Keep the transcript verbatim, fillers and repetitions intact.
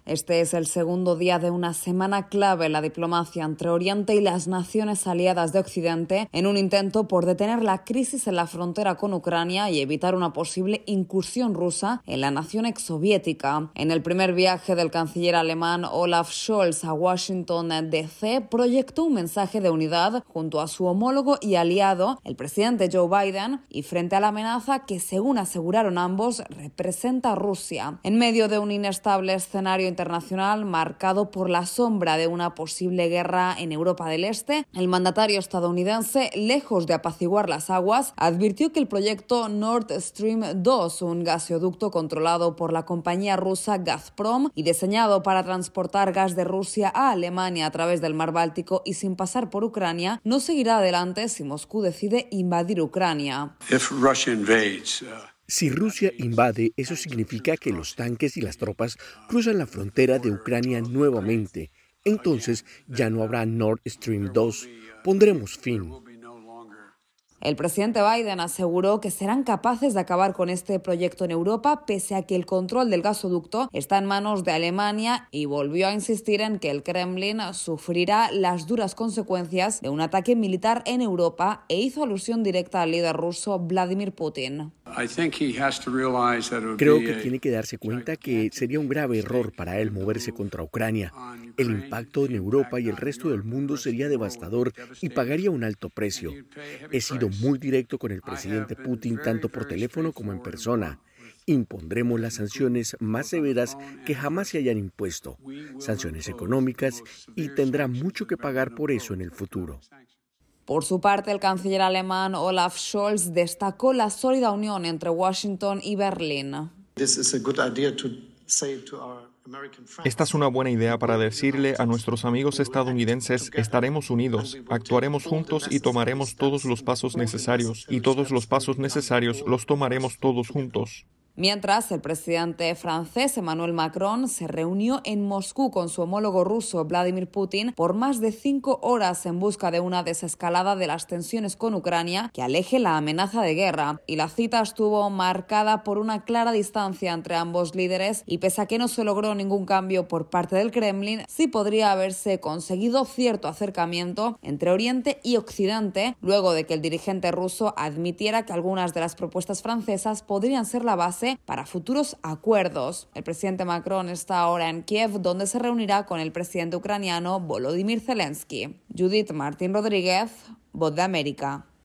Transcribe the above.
Este es el segundo día de una semana clave en la diplomacia entre Oriente y las naciones aliadas de Occidente en un intento por detener la crisis en la frontera con Ucrania y evitar una posible incursión rusa en la nación exsoviética. En el primer viaje del canciller alemán Olaf Scholz a Washington D C proyectó un mensaje de unidad junto a su homólogo y aliado, el presidente Joe Biden, y frente a la amenaza que, según aseguraron ambos, representa a Rusia. En medio de un inestable escenario internacional marcado por la sombra de una posible guerra en Europa del Este, el mandatario estadounidense, lejos de apaciguar las aguas, advirtió que el proyecto Nord Stream dos, un gasoducto controlado por la compañía rusa Gazprom y diseñado para transportar gas de Rusia a Alemania a través del mar Báltico y sin pasar por Ucrania, no seguirá adelante si Moscú decide invadir Ucrania. If Russia invades, uh... Si Rusia invade, eso significa que los tanques y las tropas cruzan la frontera de Ucrania nuevamente. Entonces ya no habrá Nord Stream dos. Pondremos fin. El presidente Biden aseguró que serán capaces de acabar con este proyecto en Europa, pese a que el control del gasoducto está en manos de Alemania, y volvió a insistir en que el Kremlin sufrirá las duras consecuencias de un ataque militar en Europa e hizo alusión directa al líder ruso Vladimir Putin. Creo que tiene que darse cuenta que sería un grave error para él moverse contra Ucrania. El impacto en Europa y el resto del mundo sería devastador y pagaría un alto precio. He sido muy directo con el presidente Putin tanto por teléfono como en persona. Impondremos las sanciones más severas que jamás se hayan impuesto, sanciones económicas, y tendrá mucho que pagar por eso en el futuro. Por su parte, el canciller alemán Olaf Scholz destacó la sólida unión entre Washington y Berlín. Esta es una buena idea para decirle a nuestros amigos estadounidenses: estaremos unidos, actuaremos juntos y tomaremos todos los pasos necesarios, y todos los pasos necesarios los tomaremos todos juntos. Mientras, el presidente francés Emmanuel Macron se reunió en Moscú con su homólogo ruso Vladimir Putin por más de cinco horas en busca de una desescalada de las tensiones con Ucrania que aleje la amenaza de guerra. Y la cita estuvo marcada por una clara distancia entre ambos líderes, y pese a que no se logró ningún cambio por parte del Kremlin, sí podría haberse conseguido cierto acercamiento entre Oriente y Occidente, luego de que el dirigente ruso admitiera que algunas de las propuestas francesas podrían ser la base para futuros acuerdos. El presidente Macron está ahora en Kiev, donde se reunirá con el presidente ucraniano Volodymyr Zelensky. Judith Martín Rodríguez, Voz de América.